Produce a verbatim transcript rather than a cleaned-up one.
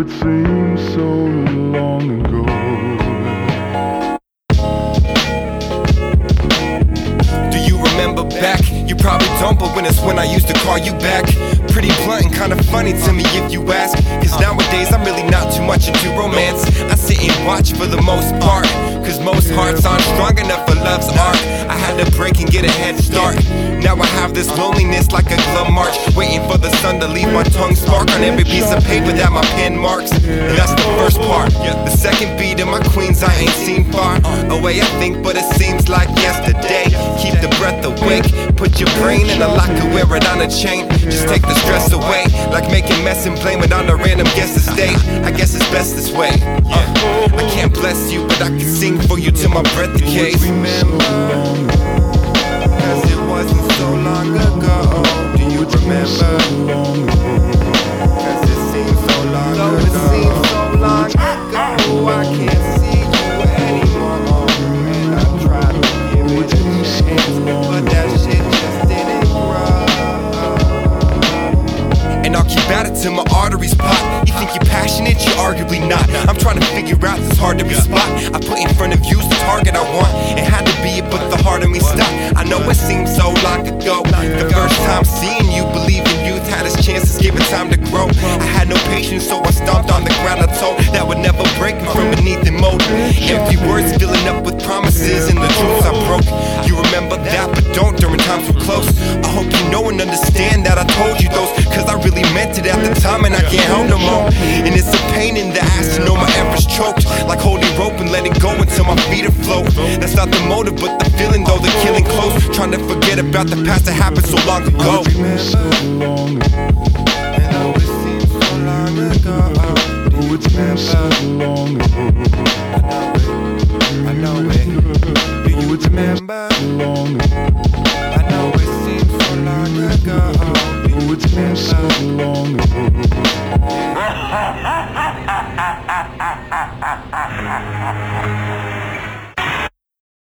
it seems so long ago. Do you remember back? You probably don't, but when it's when I used to call you back. Pretty blunt and kinda funny to me if you ask. Cause nowadays I'm really not too much into romance. I sit and watch for the most part, cause most hearts aren't strong enough for love's art. I had to break and get a head start. Now I have this loneliness like a glove march, waiting for the sun to leave my tongue spark on every piece of paper that my pen marks. And that's the first part. The second beat of my queens I ain't seen far away, I think, but it seems like yesterday. Keep the breath awake, put your brain in a locker, wear it on a chain. Just take the stress away, like making mess and blame it on a random guest estate. I guess it's best this way. uh, I can't bless you, but I can sing for you till my breath decays. Remember, cause it wasn't so long ago. Do you remember? Cause it seems so long ago. It seems so long ago. I can't see you anymore. And I tried to give it a chance, but that shit just didn't grow. And I'll keep at it till my arteries pop. You think you're passionate, you're arguably not. I'm trying to figure out this hard to be spot. I put in front of you's the target I want. It had to be it, but the heart of me stopped. I know it seems so long ago. The first time seeing you, believing youth had its chances, given time to grow. I had no patience, so I stomped on the ground. I told that would never break me from beneath the mold. Empty words filling up with promises and the truths I broke. You remember that, but don't during times we're close. I hope you know and understand that I told you those, cause I really meant it at the time and I can't hold no more. And it's a pain in the ass to know my efforts choked, like holding rope and letting go until my feet afloat. That's not the motive, but the feeling though, the killing close. Trying to forget about the past that happened so long ago. And oh, it seems so long ago. Do you remember? I know it, I know it. Do you remember? I know it seems so long ago. Do you remember?